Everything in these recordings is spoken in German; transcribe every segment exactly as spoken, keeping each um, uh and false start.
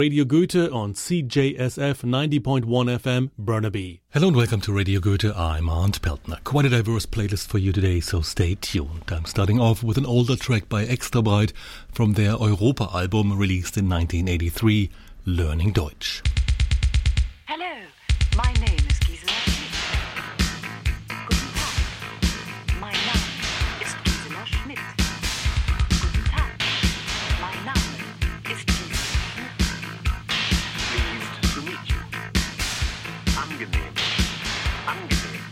Radio Goethe on C J S F ninety point one F M, Burnaby. Hello and welcome to Radio Goethe. I'm Arndt Peltner. Quite a diverse playlist for you today, so stay tuned. I'm starting off with an older track by Extra Breit from their Europa album released in nineteen eighty-three, Learning Deutsch. Hello, my name is Gisela Schmidt. Guten Tag, mein Name ist Gisela Schmidt. Guten Tag, mein Name ist Gisela Schmidt. Pleased to meet you. Angenehm, angenehm.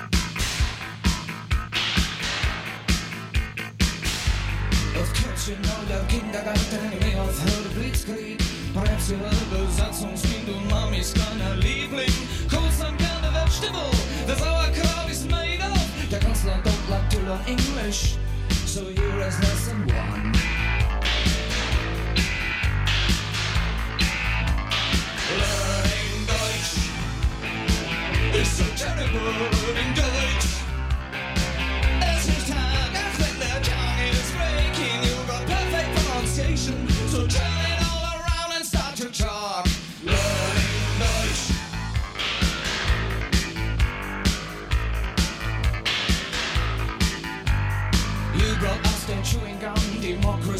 Auf Kirchen oder Kindergarten, wie auf Hölle Blitzkrieg. Bremse, Besatzungswind und Mamis kleiner Liebling. Kurz am Kern der Weltstimmung, the sauerkraut is made of. Der Kanzler don't like to learn English, so here is lesson one. Learning Deutsch is so terrible, learning Deutsch. Es ist Tag, als wenn der tongue is breaking. You got perfect pronunciation, so turn it all around and start to talk. Learning Deutsch. You brought us the chewing gum, democracy.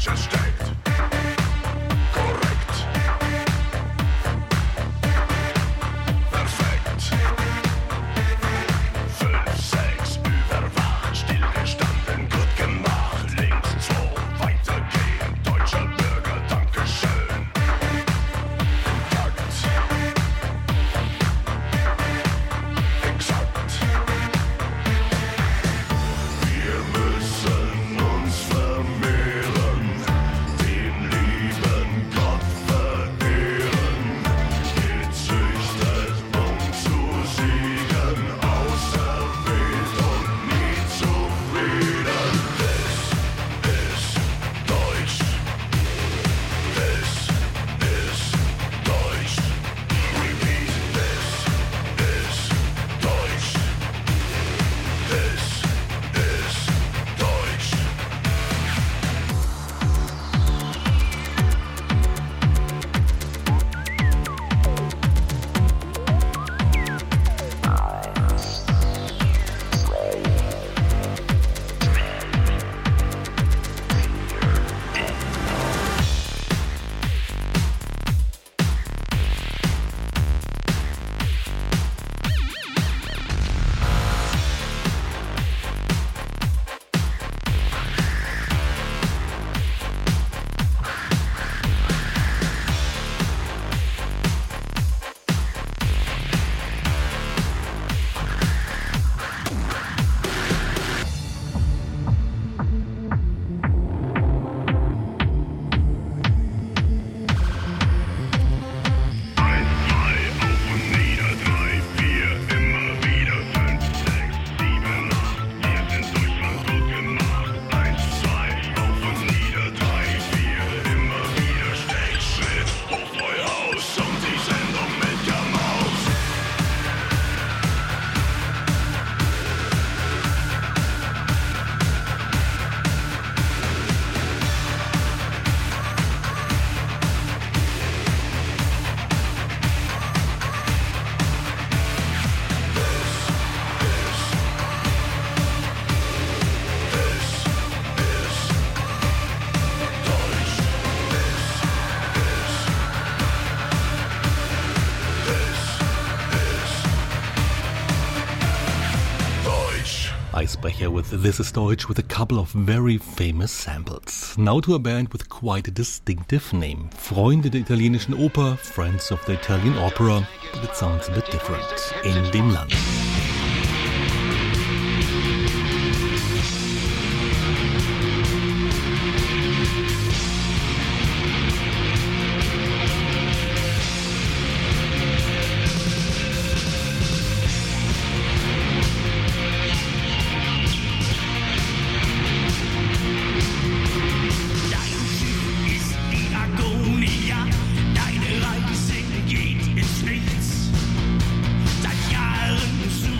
Icebreaker with This Is Deutsch with a couple of very famous samples. Now to a band with quite a distinctive name. Freunde der italienischen Oper, Friends of the Italian Opera, but it sounds a bit different. In dem Land. Deine Reise geht ins Nichts. Seit Jahren suche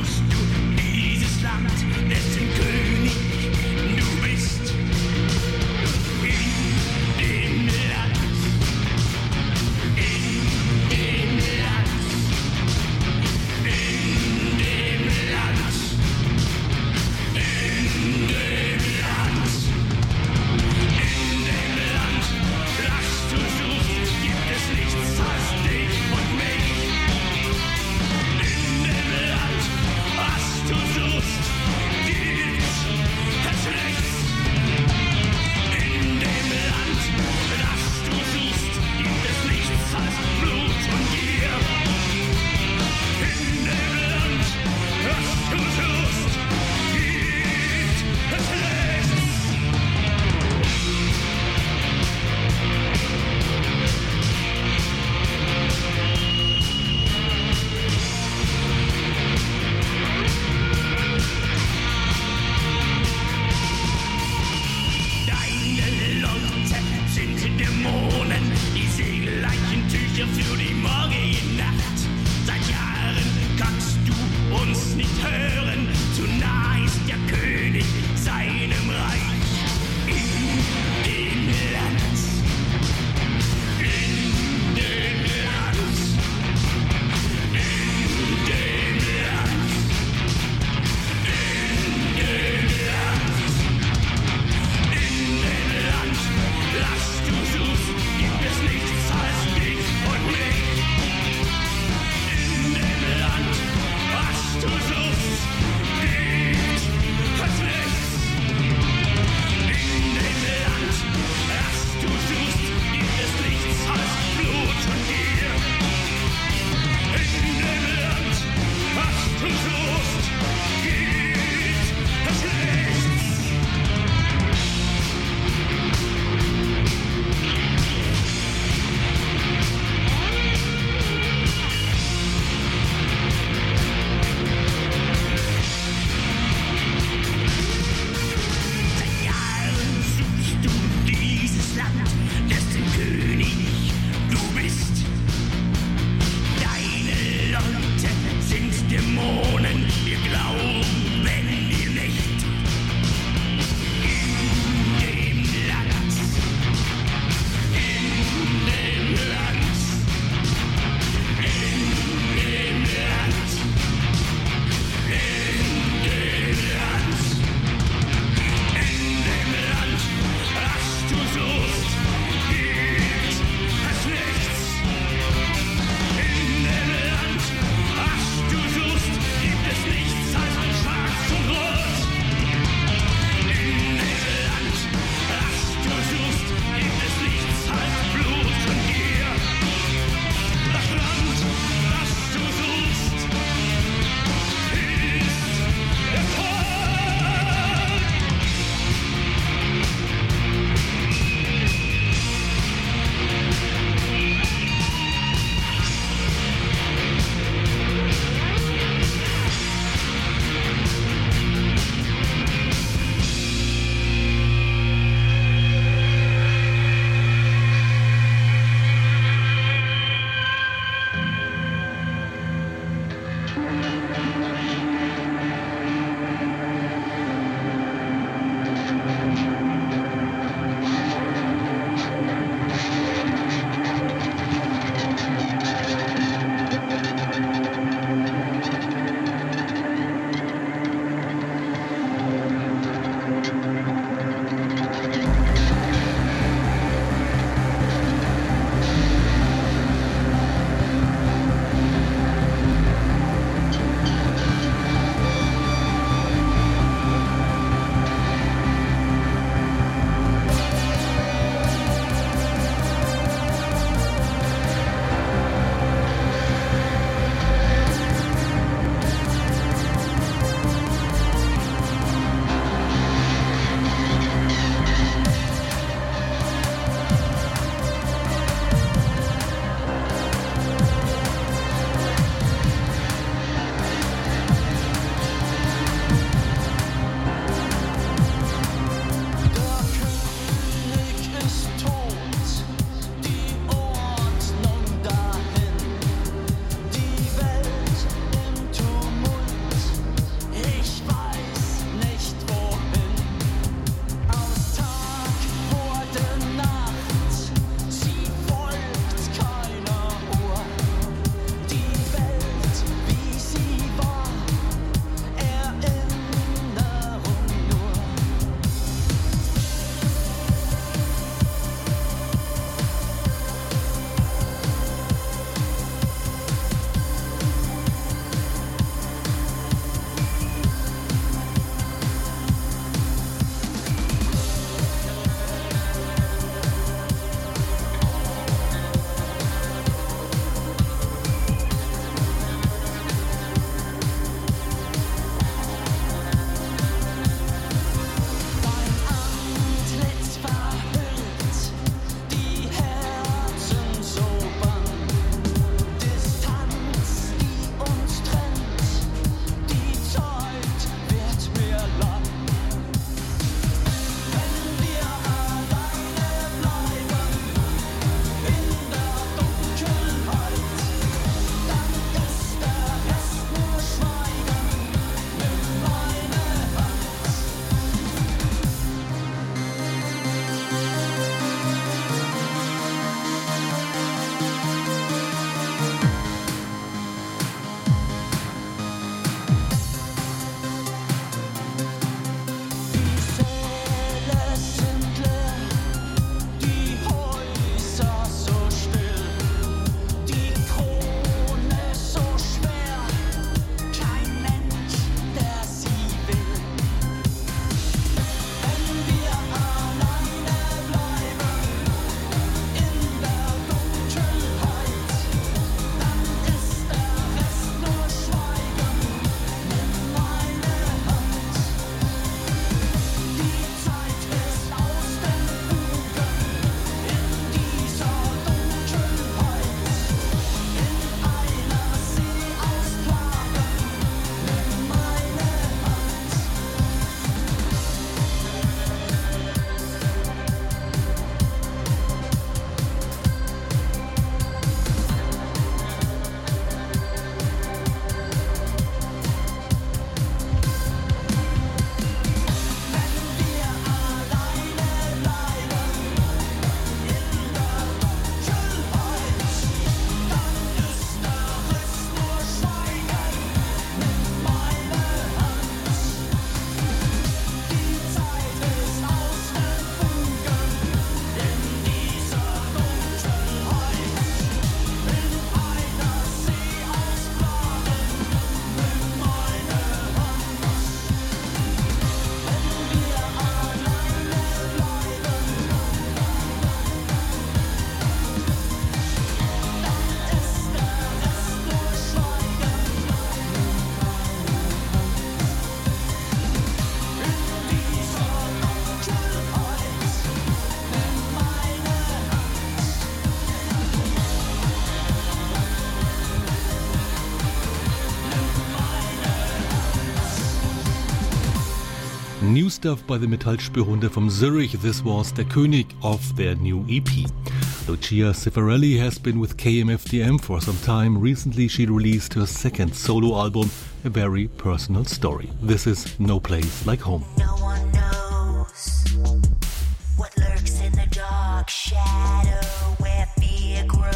new stuff by the Metallspürhunde from Zurich. This was Der König of their new E P. Lucia Cifarelli has been with K M F D M for some time. Recently she released her second solo album, a very personal story. This is No Place Like Home. No one knows what lurks in the dark shadow where fear grows.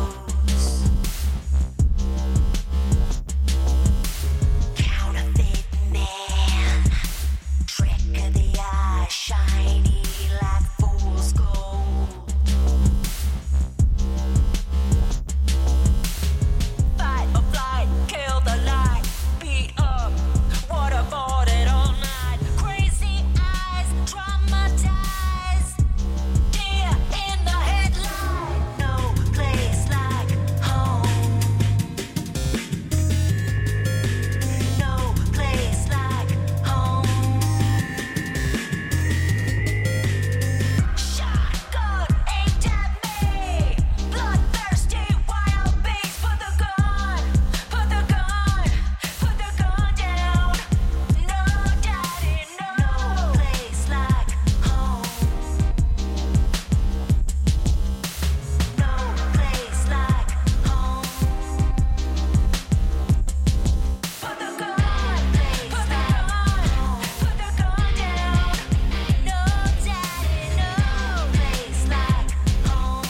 Counterfeit man, trick of the eye, shiny like fool's gold. Fight or flight, kill the light, beat up, waterboarded all night. Crazy eyes, traumatized, deer in the headlight. No place like home. No place like home. Shotgun aimed at me, bloodthirsty wild beast. Put the gun, put the gun, put the gun down. No, daddy, no. No place like home. No place like home. Put the gun, put the gun, put the gun down. No, daddy, no place like home.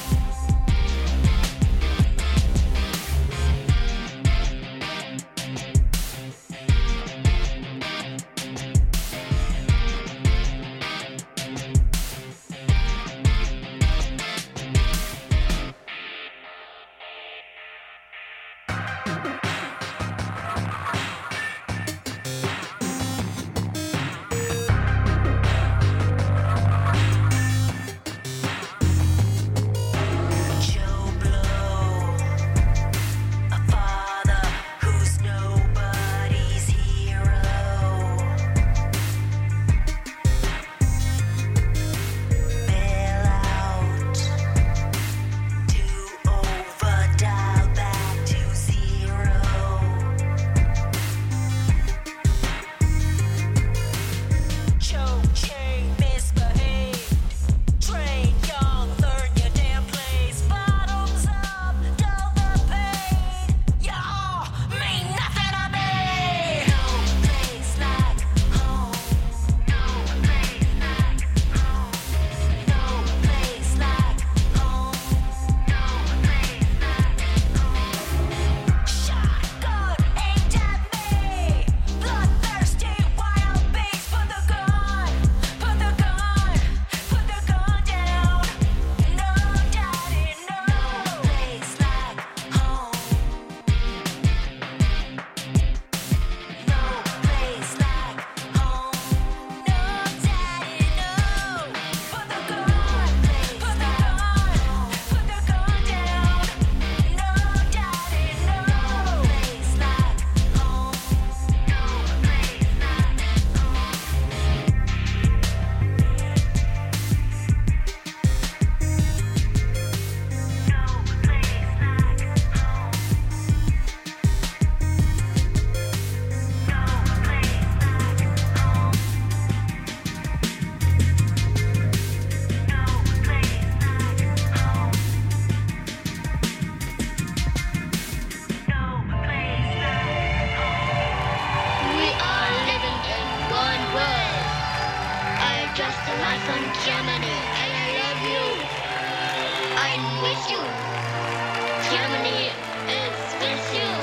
Joe Blow, a father who's nobody's hero. Bail out, do over, dial back to zero. Choke chain, misbehave. Train young, learn your damn place. Bottoms up, dull the pain. Y'all mean nothing to me. No place like home. No place like home. No place like home. No place like home. Shotgun aimed at me, bloodthirsty wild beast. Put the gun, put the gun, put the gun down. No, daddy, no. No place like home. No place like home. No, daddy, no. Put the gun, put the gun, put the gun down. No, daddy, no. Place like home. No place like We are living in one world. I just arrived from Germany and I love you. I'm with you. Germany is with you.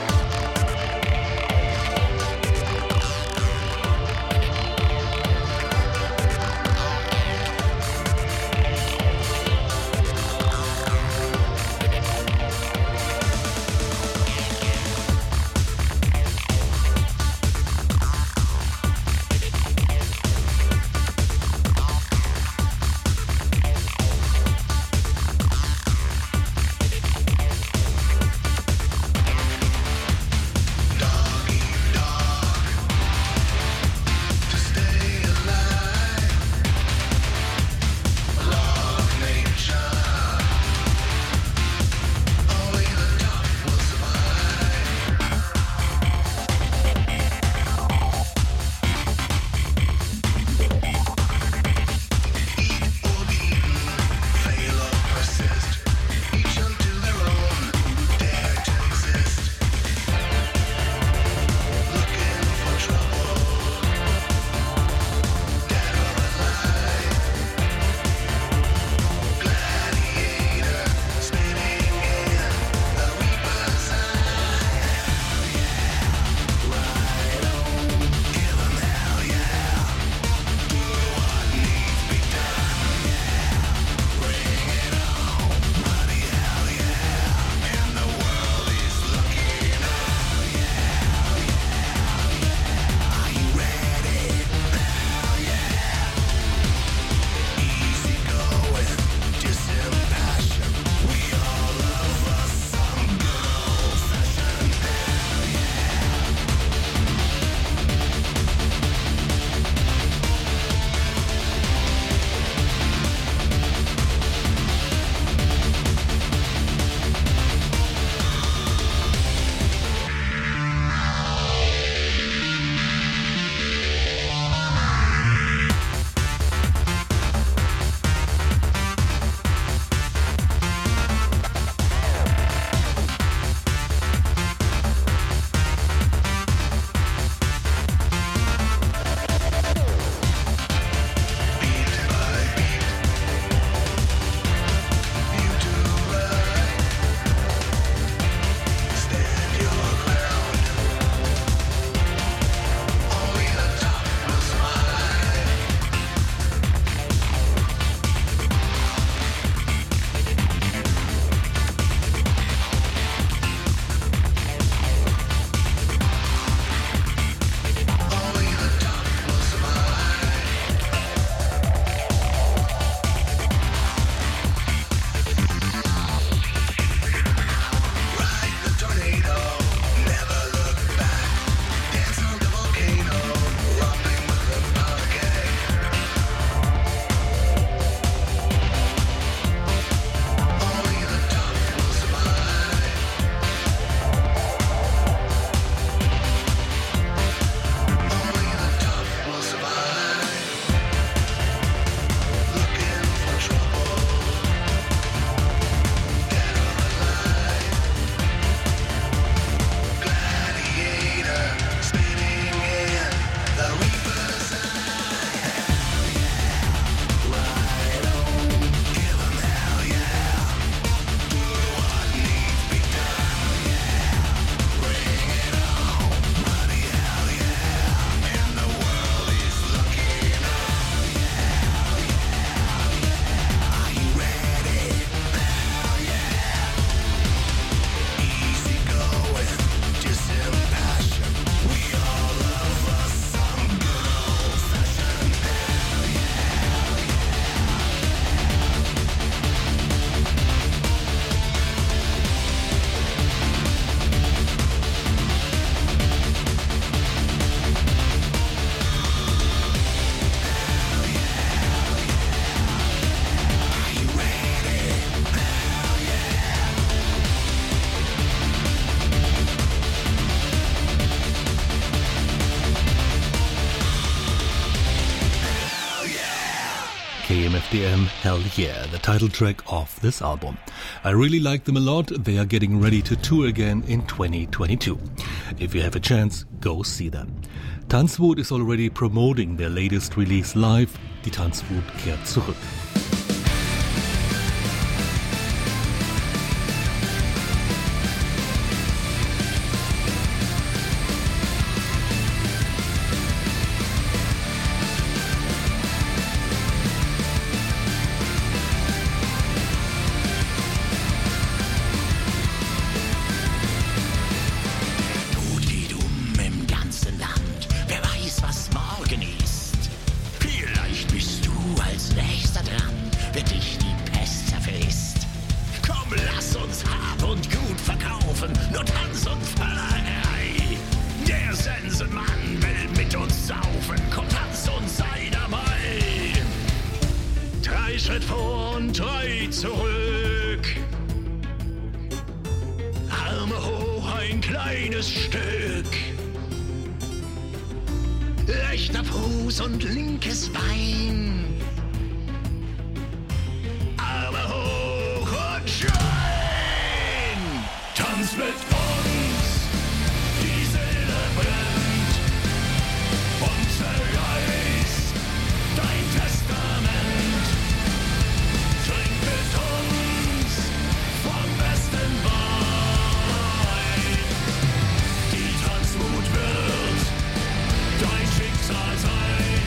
D M, Hell Yeah, the title track of this album. I really like them a lot. They are getting ready to tour again in twenty twenty-two. If you have a chance, go see them. Tanzwut is already promoting their latest release live. Die Tanzwut kehrt zurück. Gut geht um im ganzen Land. Wer weiß, was morgen ist. Vielleicht bist du als nächster dran, wer dich die Pest zerfrisst. Komm, lass uns Hab und Gut verkaufen, nur Tanz und Völlerei. Der Sensenmann will mit uns saufen, komm, tanz und sei dabei. Drei Schritt vor und drei zurück. Arme hoch, ein kleines Stück. Rechter Fuß und linkes Bein. Arme hoch und schreien. Tanz mit uns, die Seele brennt und zerreißt dein Testament. Trink mit uns vom besten Wein. Die Tanzwut wird dein Schicksal sein.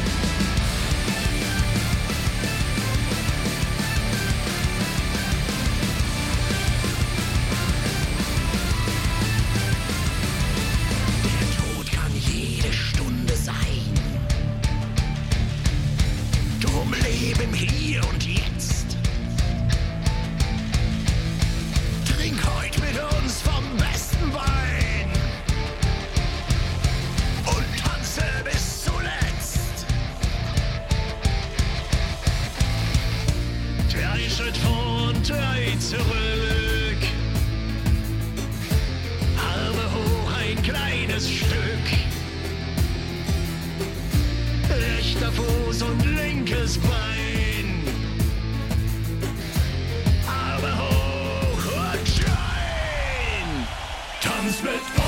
Der Tod kann jede Stunde sein. Drum lebe im Hier und Jetzt. Trink heut mit uns vom besten Wein und tanze bis zuletzt. Drei Schritt vor und drei zurück. Arme hoch, ein kleines Stück. Rechter Fuß und linkes Bein. Arme hoch und schreien. Tanz mit